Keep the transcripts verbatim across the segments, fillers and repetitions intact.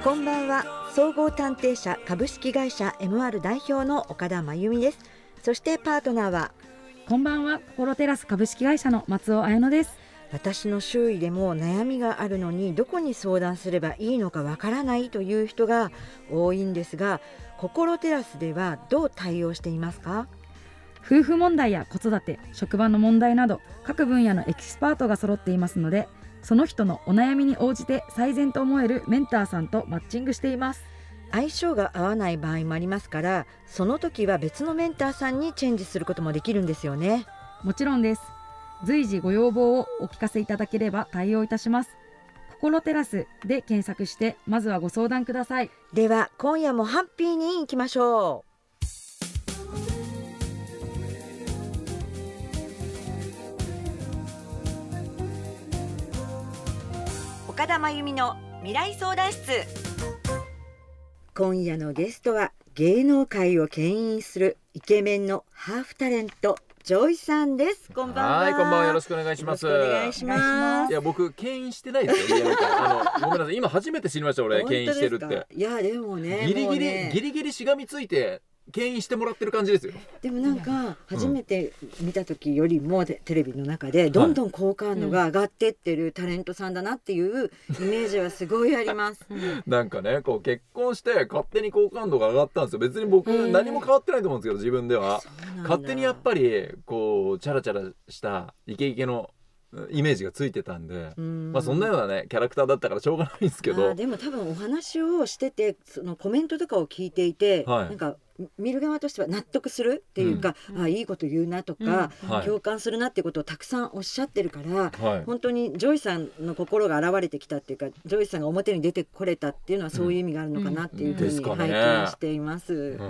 こんばんは。総合探偵社株式会社 エムアール 代表の岡田真由美です。そしてパートナーは、 こんばんは。心テラス株式会社の松尾彩乃です。 私の周囲でも悩みがあるのにどこに相談すればいいのかわからないという人が多いんですが、心テラスではどう対応していますか？ 夫婦問題や子育て、職場の問題など各分野のエキスパートが揃っていますので、その人のお悩みに応じて最善と思えるメンターさんとマッチングしています。 相性が合わない場合もありますから、その時は別のメンターさんにチェンジすることもできるんですよね。 もちろんです。随時ご要望をお聞かせいただければ対応いたします。心テラスで検索してまずはご相談ください。 では今夜もハッピーにいきましょう。岡田真由美の未来相談室。今夜のゲストは芸能界を牽引するイケメンのハーフタレントジョイさんです。こんばんは。 はい、こんばんは。よろしくお願いします。 よろしくお願いします。 いや、僕牽引してないですよ。あのごめんなさい、今初めて知りました。俺牽引してるって。 いやでもね、 ギリギリ、 ね、 ギリギリしがみついて牽引してもらってる感じですよ。 でもなんか初めて見た時よりもテレビの中でどんどん好感度が上がってってるタレントさんだなっていうイメージはすごいあります。 なんかね、こう結婚して勝手に好感度が上がったんですよ。別に僕何も変わってないと思うんですけど、自分では勝手にやっぱりこうチャラチャラしたイケイケのイメージがついてたんで、まあそんなようなねキャラクターだったからしょうがないんですけど、 でも多分お話をしてて、そのコメントとかを聞いていて、はい、なんか見る側としては納得するっていうか、うん、あいいこと言うなとか、うん、共感するなっていうことをたくさんおっしゃってるから、はい、本当にジョイさんの心が現れてきたっていうか、ジョイさんが表に出てこれたっていうのはそういう意味があるのかなっていうふうに拝見しています。うん、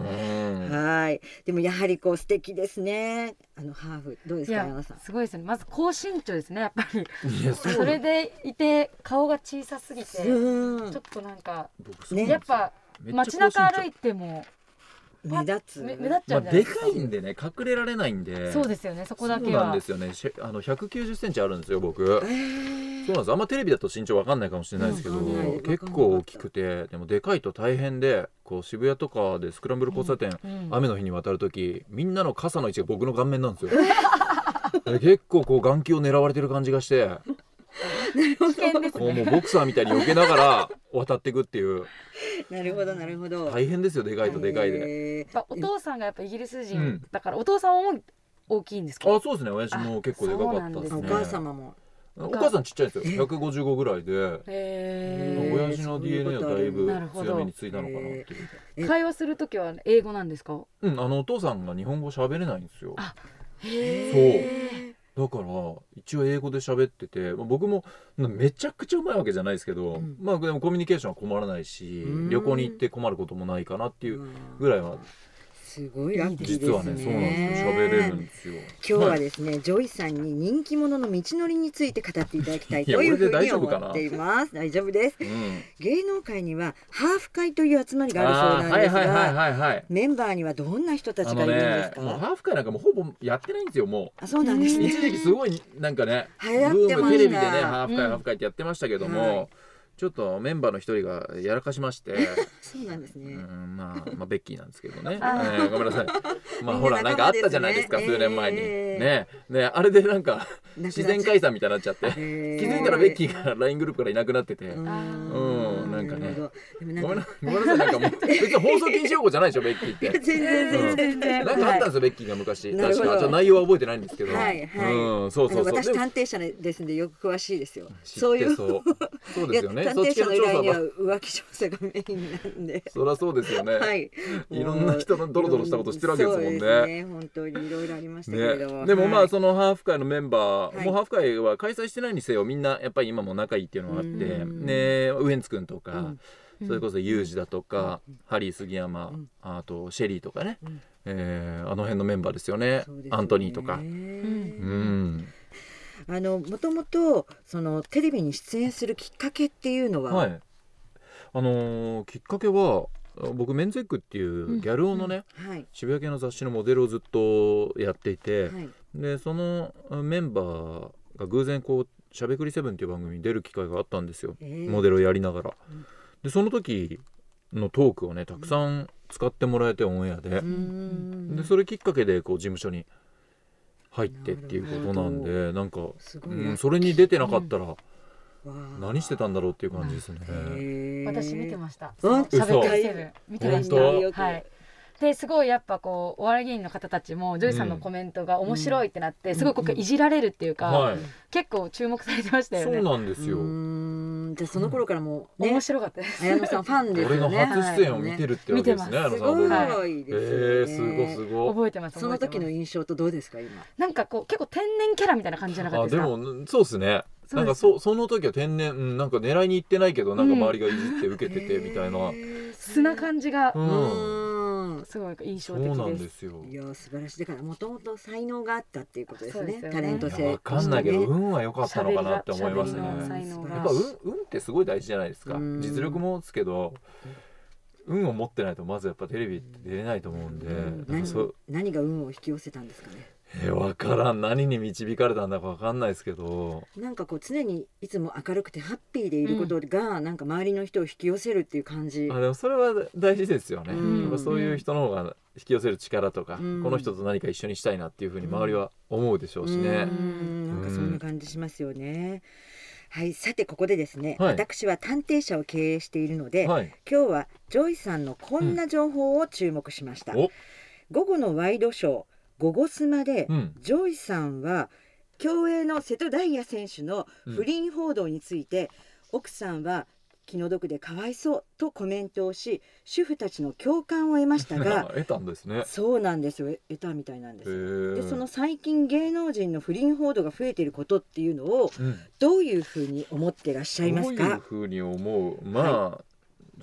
はい。でもやはりこう素敵ですね。あのハーフどうですか、山田さん。 すごいですね。まず高身長ですね、やっぱり。いや そ, それでいて顔が小さすぎて、ちょっとなんか、ね、やっぱ街中歩いても目立つ目立っちゃうんじゃないですか。 まあ、でかいんでね、隠れられないんで。 そうですよね、そこだけは。 そうなんですよね。あのひゃくきゅうじゅっセンチあるんですよ、僕。えー、そうなんです。あんまテレビだと身長わかんないかもしれないですけど、うん、結構大きくて、でもでかいと大変で、こう渋谷とかでスクランブル交差点、うんうん、雨の日に渡るとき、みんなの傘の位置が僕の顔面なんですよ。結構こう眼球を狙われてる感じがして。 危険ですね。 もうボクサーみたいに避けながら渡っていくっていう。 なるほどなるほど。 大変ですよ、でかいとでかいで。 お父さんがやっぱイギリス人、うん、だからお父さんも大きいんですか？ あ、そうですね。親父も結構でかかったですね。 お母様も。 お母さんちっちゃいですよ。ひゃくごじゅうごぐらいで。親父の ディーエヌエー はだいぶ強めについたのかなっていう。 会話するときは英語なんですか？ うん、あのお父さんが日本語喋れないんですよ。あ、へー。そう。だから一応英語で喋ってて、僕もめちゃくちゃうまいわけじゃないですけど、うん、まあでもコミュニケーションは困らないし、旅行に行って困ることもないかなっていうぐらいは。 すごいラッキーですね。 実はね、そうなんですよ。喋れるんですよ。 今日はですね、はい、ジョイさんに人気者の道のりについて語っていただきたいというふうに思っています。大丈夫です、うん、芸能界にはハーフ会という集まりがあるそうなんですが、メンバーにはどんな人たちがいるんですか？ ね、もうハーフ会なんかもうほぼやってないんですよ。もう。 あ、そうなんですね。 一時期すごいなんかね、 流行ってました。 テレビでね、ハーフ会、うん、ハーフ会ってやってましたけども、はい、ちょっとメンバーの一人がやらかしましてそうなんですね。 うん、まあ、まあベッキーなんですけどね、えー、ごめんなさい。まあほらなんかあったじゃないですか、数年前に、えー、ねね、あれでなんか自然解散みたいになっちゃって、えー、気づいたらベッキーが ライン グループからいなくなってて、うん、なんかね、ごめんなさい、なんかもう別に放送禁止用語じゃないでしょ、ベッキーって。 全然全然。 なんかあったんですよ、ベッキーが昔。確かちょっと内容は覚えてないんですけど、 はいはい。うん、そうそうそう。私探偵者ですんでよく詳しいですよ。 そういうそうですよね。 探偵者の依頼には浮気調査がメインなんで。 そりゃそうですよね。はい。いろんな人のドロドロしたこと知ってるわけですもんね。 そうですね。本当にいろいろありましたけれども。 でもまあそのハーフ会のメンバー、もうハーフ会は開催してないにせよみんなやっぱり今も仲いいっていうのがあって、ね、ウエンツ君とか、それこそユージだとか、ハリー杉山、あとシェリーとかね、えー、あの辺のメンバーですよね。アントニーとか。うん。 あのもともとそのテレビに出演するきっかけっていうのは、はい、 あのー、きっかけは僕メンズエッグっていうギャル男のね、うんはい、渋谷系の雑誌のモデルをずっとやっていて、はい、でそのメンバーが偶然こうしゃべくりセブンっていう番組に出る機会があったんですよ、えー、モデルをやりながら、 でその時のトークをねたくさん使ってもらえてオンエアで、でそれきっかけでこう事務所に入ってっていうことなんで、なんか、うん、それに出てなかったら何してたんだろうっていう感じですね。 私見てました。 喋ってるセブン見てました。はい。ですごいやっぱこうお笑い芸人の方たちもジョイさんのコメントが面白いってなって、うん、すごいここいじられるっていうか、うんはい、結構注目されてましたよね。 そうなんですよ。 じゃあその頃からもう、ね、 面白かったです。 綾野さんファンですよね。 俺の初出演を見てるってわけですね。 はい、すごいですよね。 えー、すごいすごい。 覚えてます。 その時の印象とどうですか今。 なんかこう結構天然キャラみたいな感じじゃなかったですか。 あでもそうですね。なんか そ, その時は天然、うん、なんか狙いに行ってないけどなんか周りがいじって受けててみたいな、 うん、素な感じが、 うんうん、すごい印象的です。 そうなんですよ。 いや素晴らしい。だからもともと才能があったっていうことですね。タレント性。 わかんないけど運は良かったのかなって思いますね。やっぱ 運, 運ってすごい大事じゃないですか。実力もですけど運を持ってないとまずやっぱテレビって出れないと思うんで、うん、 何, そ何が運を引き寄せたんですかね。 えー、分からん。何に導かれたんだか分かんないですけど、 なんかこう常にいつも明るくてハッピーでいることが、うん、なんか周りの人を引き寄せるっていう感じ。 あでもそれは大事ですよね、うん、やっぱそういう人の方が引き寄せる力とか、うん、この人と何か一緒にしたいなっていうふうに周りは思うでしょうしね、うんうんなんかそんな感じしますよね。はい、さてここでですね、 はい、 私は探偵社を経営しているので、 はい、 今日はジョイさんのこんな情報を注目しました、うん、午後のワイドショーゴゴスマで、うん、ジョイさんは競泳の瀬戸大也選手の不倫報道について、うん、奥さんは気の毒でかわいそうとコメントをし主婦たちの共感を得ましたが得たんですね。 そうなんですよ、得たみたいなんです。でその最近芸能人の不倫報道が増えていることっていうのを、うん、どういうふうに思ってらっしゃいますか。 どういうふうに思う。まあ、はい、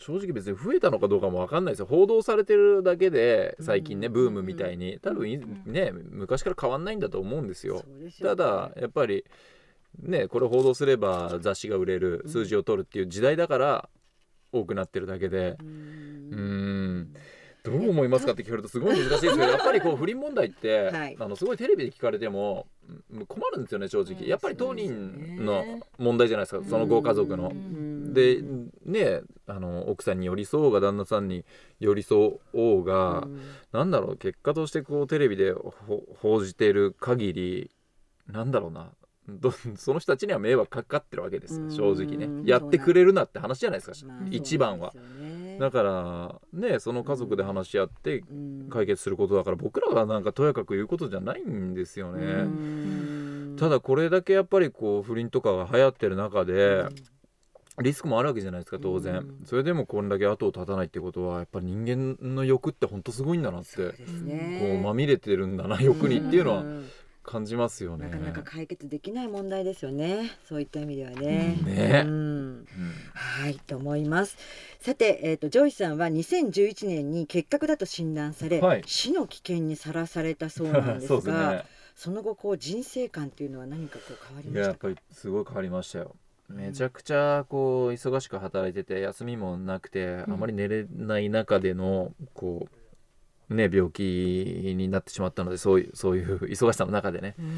正直別に増えたのかどうかも分かんないですよ。報道されてるだけで最近ね、うん、ブームみたいに多分ね昔から変わんないんだと思うんですよ。ですよね。ただやっぱりねこれ報道すれば雑誌が売れる、数字を取るっていう時代だから多くなってるだけで、うーんどう思いますかって聞かれるとすごい難しいですけどやっぱりこう不倫問題って、はい、あのすごいテレビで聞かれても困るんですよね正直。やっぱり当人の問題じゃないですか、そのご家族の。でねあの奥さんに寄り添おうが旦那さんに寄り添おうが、なんだろう結果としてこうテレビで報じている限りなんだろうなその人たちには迷惑かかってるわけですよ正直ね。やってくれるなって話じゃないですか、まあ、一番は。だからねその家族で話し合って解決することだから僕らがなんかとやかく言うことじゃないんですよね。ただこれだけやっぱりこう不倫とかが流行ってる中でリスクもあるわけじゃないですか当然。それでもこれだけ後を絶たないってことはやっぱり人間の欲って本当すごいんだなって、こうまみれてるんだな欲にっていうのは感じますよね。 なかなか解決できない問題ですよねそういった意味ではね。 ね、 うんうん、はいと思います。さて、えーと、ジョイさんはにせんじゅういちねんに結核だと診断され、はい、死の危険にさらされたそうなんですがそ, ね、その後こう人生観っていうのは何かこう変わりましたか。いややっぱりすごい変わりましたよ。めちゃくちゃこう忙しく働いてて休みもなくて、うん、あまり寝れない中でのこうね病気になってしまったのでそういうそういう忙しさの中でね、うん、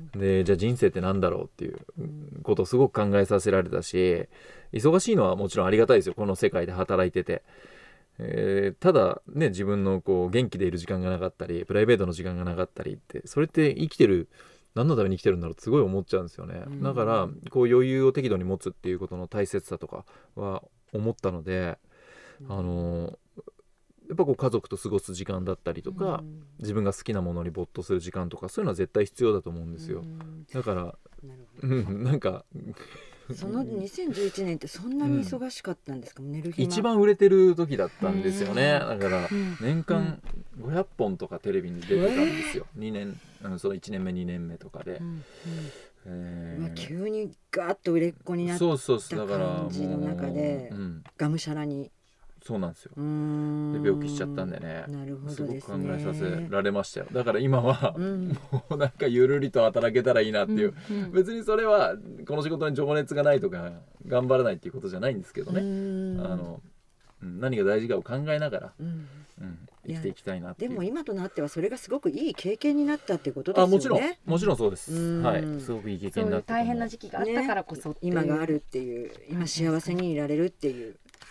でじゃあ人生ってなんだろうっていうことをすごく考えさせられたし、忙しいのはもちろんありがたいですよこの世界で働いてて、えー、ただね自分のこう元気でいる時間がなかったりプライベートの時間がなかったりってそれって生きてる何のために生きてるんだろうってすごい思っちゃうんですよね。だからこう余裕を適度に持つっていうことの大切さとかは思ったので、あのやっぱこう家族と過ごす時間だったりとか自分が好きなものに没頭する時間とかそういうのは絶対必要だと思うんですよ。だからうんなんかそのにせんじゅういちねんってそんなに忙しかったんですか、うん、寝る暇一番売れてる時だったんですよね。だから年間ごひゃっぽんとかテレビに出てたんですよ、えー、にねんそのいちねんめにねんめとかで、うんうんえーまあ、急にガーッと売れっ子になった感じの中でがむしゃらにそうなんですよ。で病気しちゃったんでね、 なるほどですね、 すごく考えさせられましたよ。だから今は、うん、もうなんかゆるりと働けたらいいなっていう、うんうん、別にそれはこの仕事に情熱がないとか頑張らないっていうことじゃないんですけどね、あの何が大事かを考えながら、うんうん、生きていきたいなっていう。 でも今となってはそれがすごくいい経験になったっていうことですよね。あもちろんもちろんそうです、はい、すごくいい経験になった。 そういう大変な時期があったからこそ、ね、 今があるっていう今幸せにいられるっていう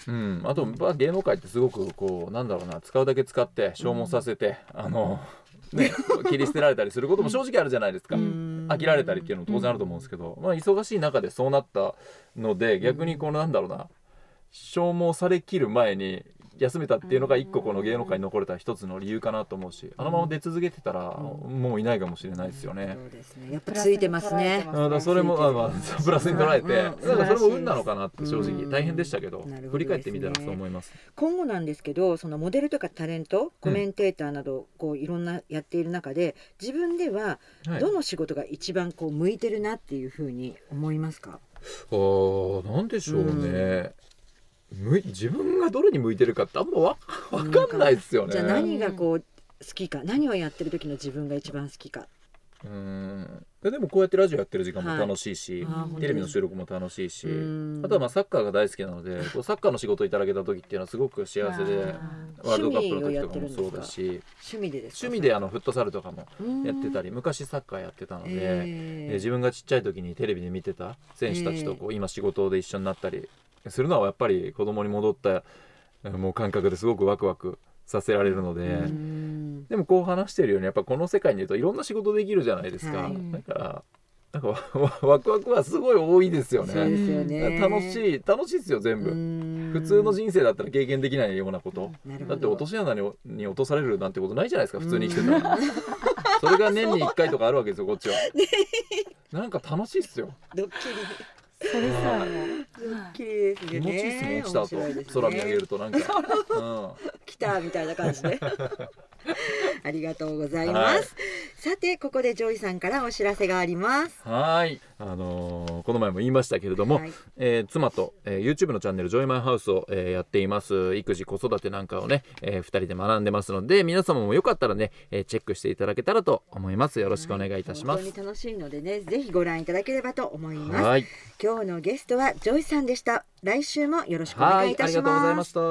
うん、あと、まあ、芸能界ってすごくこうなんだろうな、使うだけ使って消耗させて、うん、あのね、切り捨てられたりすることも正直あるじゃないですか。飽きられたりっていうのも当然あると思うんですけど、まあ、忙しい中でそうなったので、逆にこのなんだろうな、消耗されきる前に休めたっていうのが一個この芸能界に残れた一つの理由かなと思うし、あのまま出続けてたらもういないかもしれないですよね。 そうですね、やっぱついてますね。 だからそれも、まあ、プラスに捉えて、だからそれも運なのかなって正直大変でしたけど、振り返ってみたらそう思います。 今後なんですけど、そのモデルとかタレント、コメンテーターなどこういろんなやっている中で、自分ではどの仕事が一番こう向いてるなっていうふうに思いますか？ あー、なんでしょうね。自分がどれに向いてるかってあんまわかんないですよね。 じゃあ何がこう好きか、何をやってる時の自分が一番好きか。 うーん、でもこうやってラジオやってる時間も楽しいし、はい、テレビの収録も楽しいし、あとはまあサッカーが大好きなので、こうサッカーの仕事をいただけた時っていうのはすごく幸せで、ワールドカップの時とかもそうだし、 趣味でですか？ 趣味であのフットサルとかもやってたり、昔サッカーやってたので、えー、自分がちっちゃい時にテレビで見てた選手たちとこう今仕事で一緒になったりするのはやっぱり子供に戻ったもう感覚ですごくワクワクさせられるので、でもこう話してるようにやっぱこの世界にいるといろんな仕事できるじゃないですか、はい、だからなんかワクワクはすごい多いですよね。 そうですよね。 楽しい楽しいですよ全部。普通の人生だったら経験できないようなこと、だって落とし穴 に, に落とされるなんてことないじゃないですか普通に生きてたらそれが年にいっかいとかあるわけですよこっちはなんか楽しいっすよ。 ドッキリそれさ、 綺麗ですね。 気持ちいいですもん、落ちた後、ね、空見上げるとなんか、うん、 来たみたいな感じでありがとうございます、はい、さてここでジョイさんからお知らせがあります。 はい、あのー、この前も言いましたけれども、はい、えー、妻と、えー、YouTube のチャンネルジョイマイハウスを、えー、やっています。育児子育てなんかをね、えー、ふたりで学んでますので、皆様もよかったらね、えー、チェックしていただけたらと思います。よろしくお願いいたします。 はい、本当に楽しいのでね、ぜひご覧いただければと思います。はい、今日のゲストはジョイさんでした。来週もよろしくお願いいたします。はい、ありがとうございました。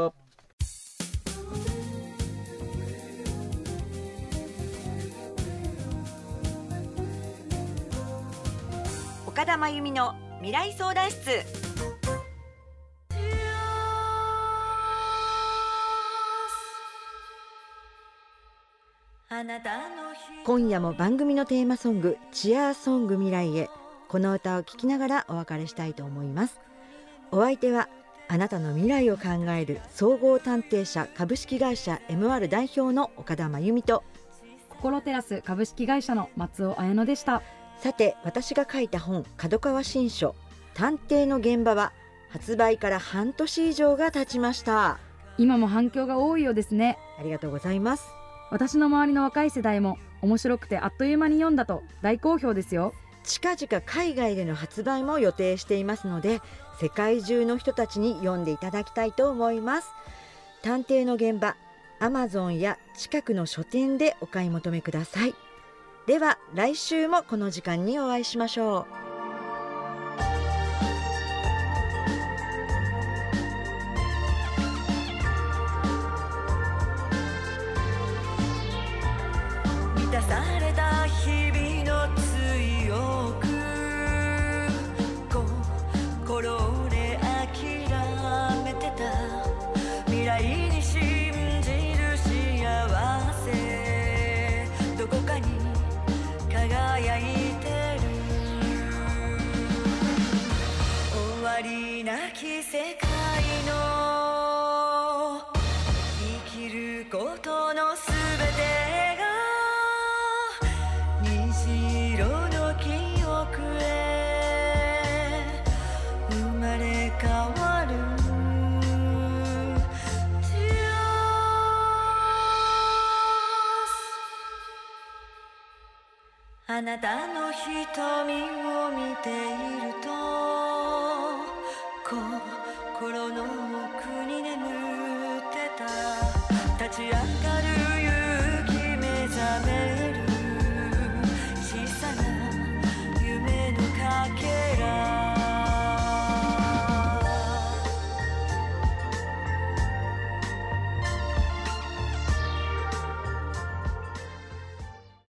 岡田真由美の未来相談室。今夜も番組のテーマソングチアーソング未来へ、この歌を聴きながらお別れしたいと思います。お相手はあなたの未来を考える総合探偵社株式会社 エムアール 代表の岡田真由美と心テラス株式会社の松尾彩乃でした。 さて私が書いた本角川新書探偵の現場は発売から半年以上が経ちました。 今も反響が多いようですね。 ありがとうございます。 私の周りの若い世代も面白くてあっという間に読んだと大好評ですよ。 近々海外での発売も予定していますので、世界中の人たちに読んでいただきたいと思います。探偵の現場、Amazon や近くの書店でお買い求めください。では来週もこの時間にお会いしましょう。世界の生きることのすべてが虹色の記憶へ生まれ変わる。あなたの瞳を見て